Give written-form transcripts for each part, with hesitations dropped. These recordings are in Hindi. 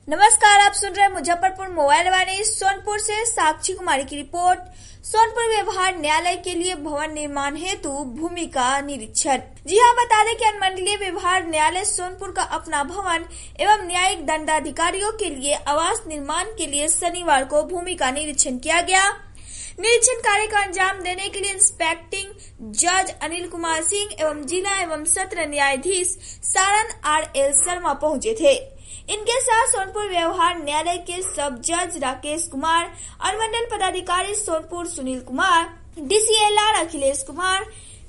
नमस्कार, आप सुन रहे हैं मुजफ्फरपुर मोबाइल वाणी। सोनपुर से साक्षी कुमारी की रिपोर्ट। सोनपुर व्यवहार न्यायालय के लिए भवन निर्माण हेतु भूमि का निरीक्षण। जी हां, बता दें कि अनुमंडलीय व्यवहार न्यायालय सोनपुर का अपना भवन एवं न्यायिक दंडाधिकारियों के लिए आवास निर्माण के लिए शनिवार को भूमि का निरीक्षण किया गया। निरीक्षण कार्य का अंजाम देने के लिए इंस्पेक्टिंग जज अनिल कुमार सिंह एवं जिला एवं सत्र न्यायाधीश सारण RL शर्मा पहुंचे थे। इनके साथ सोनपुर व्यवहार न्यायालय के सब जज राकेश कुमार, अनुमंडल पदाधिकारी सोनपुर सुनील कुमार, DCLR अखिलेश कुमार,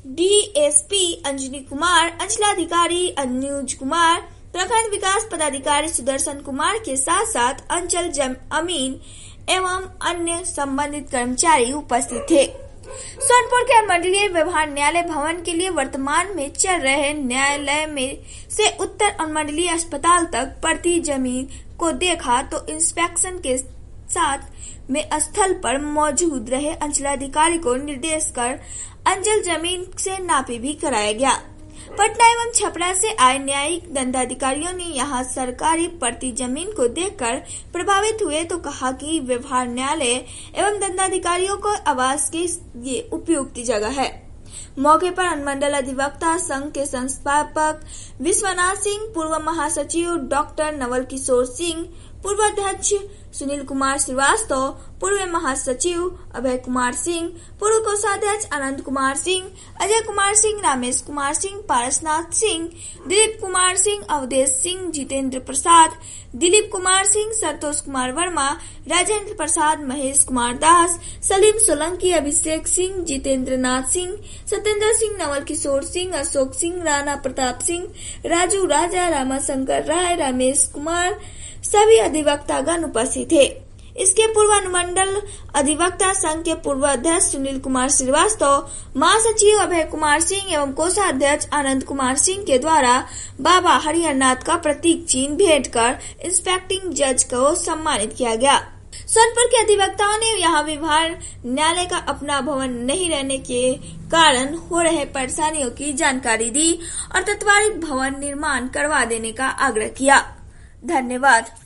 DSP अंजनी कुमार, अंचलाधिकारी अनुज कुमार, प्रखंड विकास पदाधिकारी सुदर्शन कुमार के साथ साथ अंचल अमीन एवं अन्य संबंधित कर्मचारी उपस्थित थे। सोनपुर के अनुमंडलीय व्यवहार न्यायालय भवन के लिए वर्तमान में चल रहे न्यायालय में से उत्तर अनुमंडलीय अस्पताल तक पड़ती जमीन को देखा तो इंस्पेक्शन के साथ में स्थल पर मौजूद रहे अंचलाधिकारी को निर्देश कर अंचल जमीन से नापी भी कराया गया। पटना एवं छपरा से आए न्यायिक दंडाधिकारियों ने यहां सरकारी पड़ती जमीन को देखकर प्रभावित हुए तो कहा कि व्यवहार न्यायालय एवं दंडाधिकारियों को आवास की ये उपयुक्त जगह है। मौके पर अनुमंडल अधिवक्ता संघ के संस्थापक विश्वनाथ सिंह, पूर्व महासचिव डॉक्टर नवल किशोर सिंह, पूर्व अध्यक्ष सुनील कुमार श्रीवास्तव, पूर्व महासचिव अभय कुमार सिंह, पूर्व कोषाध्यक्ष आनंद कुमार सिंह, अजय कुमार सिंह, रामेश कुमार सिंह, पारसनाथ सिंह, दिलीप कुमार सिंह, अवधेश सिंह, जितेंद्र प्रसाद, दिलीप कुमार सिंह, संतोष कुमार वर्मा, राजेंद्र प्रसाद, महेश कुमार दास, सलीम सोलंकी, अभिषेक सिंह, जितेंद्र नाथ सिंह, सत्येंद्र सिंह, नवल किशोर सिंह, अशोक सिंह, राणा प्रताप सिंह, राजू राजा, रामाशंकर राय, रमेश कुमार सभी अधिवक्तागण उपस्थित थे। इसके पूर्व अनुमंडल अधिवक्ता संघ के पूर्व अध्यक्ष सुनील कुमार श्रीवास्तव, महासचिव अभय कुमार सिंह एवं कोषाध्यक्ष आनंद कुमार सिंह के द्वारा बाबा हरिहरनाथ का प्रतीक चिन्ह भेंट कर इंस्पेक्टिंग जज को सम्मानित किया गया। सोनपुर के अधिवक्ताओं ने यहाँ व्यवहार न्यायालय का अपना भवन नहीं रहने के कारण हो रहे परेशानियों की जानकारी दी और तत्कालिक भवन निर्माण करवा देने का आग्रह किया। धन्यवाद।